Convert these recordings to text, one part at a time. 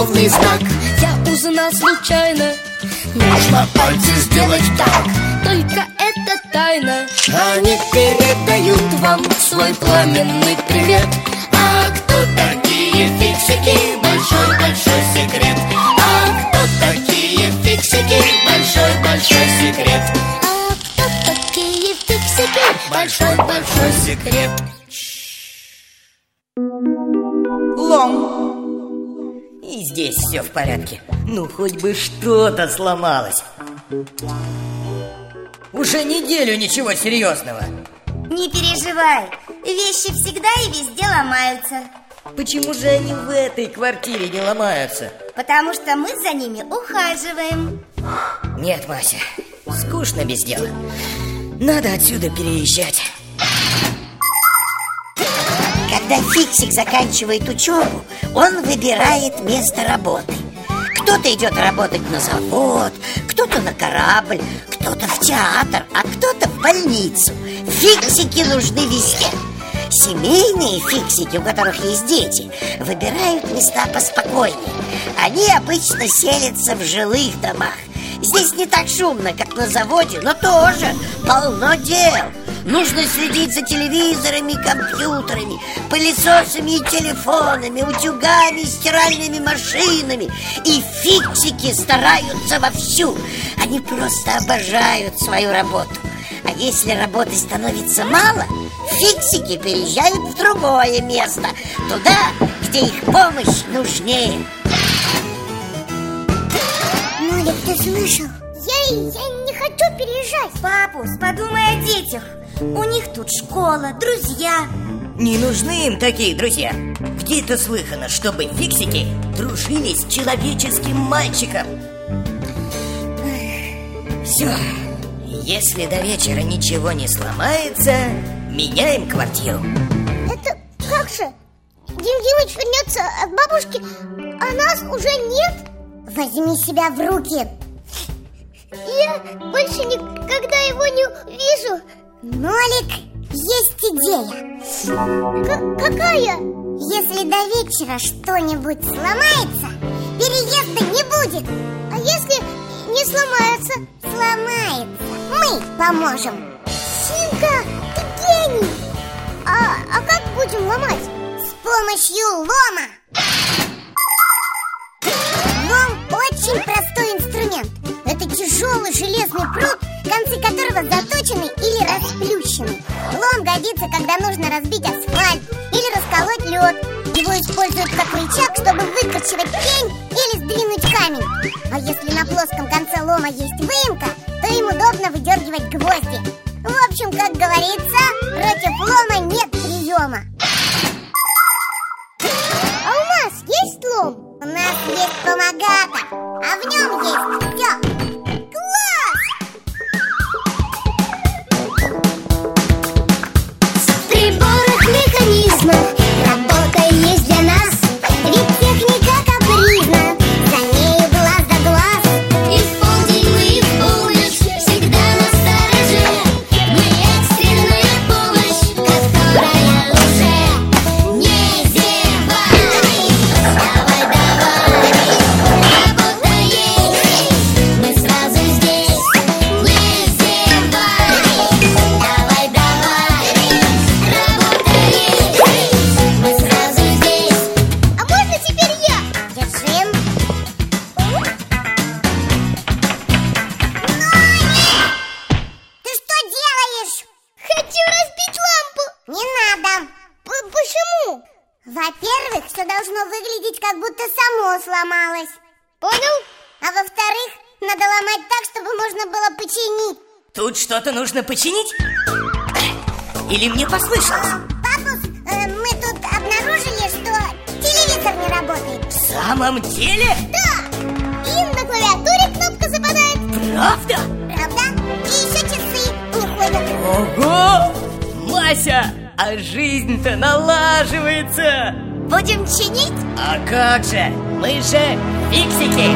условный знак. Я узнал случайно, нужно пальцы сделать так. только это тайна. Они передают вам свой пламенный привет. А кто такие фиксики? Большой-большой секрет. А кто такие фиксики? Большой-большой секрет. А кто такие фиксики? Большой-большой секрет. Лом. И здесь все в порядке. Ну, хоть бы что-то сломалось. Уже неделю ничего серьезного. Не переживай, вещи всегда и везде ломаются. Почему же они в этой квартире не ломаются? Потому что мы за ними ухаживаем. Нет, Мася, скучно без дела. Надо отсюда переезжать. Когда Фиксик заканчивает учебу, он выбирает место работы. Кто-то идет работать на завод, кто-то на корабль, кто-то в театр, а кто-то в больницу. Фиксики нужны везде. Семейные фиксики, у которых есть дети, выбирают места поспокойнее. Они обычно селятся в жилых домах. Здесь не так шумно, как на заводе, но тоже полно дел. Нужно следить за телевизорами, компьютерами, пылесосами и телефонами, утюгами, стиральными машинами. И фиксики стараются вовсю. Они просто обожают свою работу. А если работы становится мало, фиксики переезжают в другое место, туда, где их помощь нужнее. Нолик, ты слышал? Я не хочу переезжать. Папус, подумай о детях. У них тут школа, друзья. Не нужны им такие друзья. Где-то слыхано, чтобы фиксики дружили с человеческим мальчиком. Все. Если до вечера ничего не сломается, меняем квартиру. Это как же? Дим-Димыч вернется от бабушки, а нас уже нет? Возьми себя в руки. Я больше никогда его не увижу. Нолик, есть идея. Какая? Если до вечера что-нибудь сломается, переезда не будет. А если не сломается? Сломается. Мы поможем. Синка, ты гений. А как будем ломать? С помощью лома. Лом очень простой инструмент. Это тяжелый железный пруд, концы которого заточены или расплющены. Лом годится, когда нужно разбить асфальт или расколоть лед. Его используют как рычаг, чтобы выкорчевать пень или сдвинуть камень. А если на плоском конце лома есть выемка, то им удобно выдергивать гвозди. В общем, как говорится, против лома нет приема. А у нас есть лом? У нас есть помогатор, а в нем есть все. Класс! В приборах механизмов работа есть для нас. Ведь техника капризна, за нею глаз да глаз. И в полдень мы, и в полночь всегда настороже. Мы экстренная помощь, которая уже не зевай. Давай, работа есть, мы сразу здесь. Не зевай. Давай, работа есть, мы сразу здесь. А можно теперь я? Держи. Ты что делаешь? Хочу разбить лампу. Не надо. Почему? Во-первых, все должно выглядеть, как будто само сломалось. Понял? А во-вторых, надо ломать так, чтобы можно было починить. Тут что-то нужно починить? Или мне послышалось? Папус, мы тут обнаружили, что телевизор не работает. В самом деле? Да! И на клавиатуре кнопка западает. Правда? Правда? И еще часы не ходят. Ого! Мася, а жизнь-то налаживается. Будем чинить? А как же? Мы же фиксики.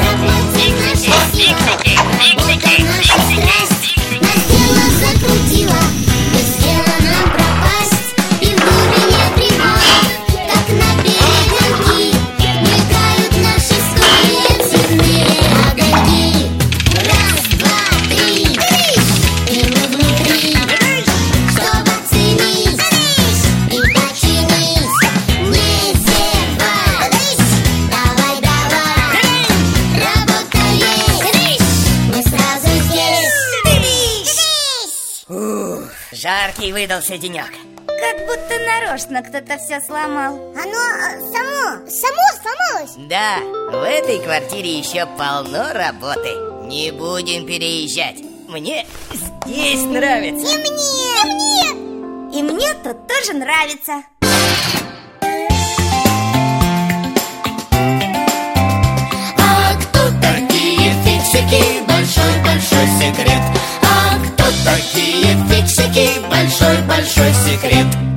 Нас дело закрутило, без дела нам пропасть. И в глубине приборов, как на перегонки, мелькают наши Жаркий выдался денек. Как будто нарочно кто-то все сломал. Оно само сломалось. Да, в этой квартире еще полно работы. Не будем переезжать. Мне здесь нравится. И мне. И мне тут тоже нравится. А кто такие фиксики? Большой-большой секрет. А кто такие фиксики? Большой-большой секрет.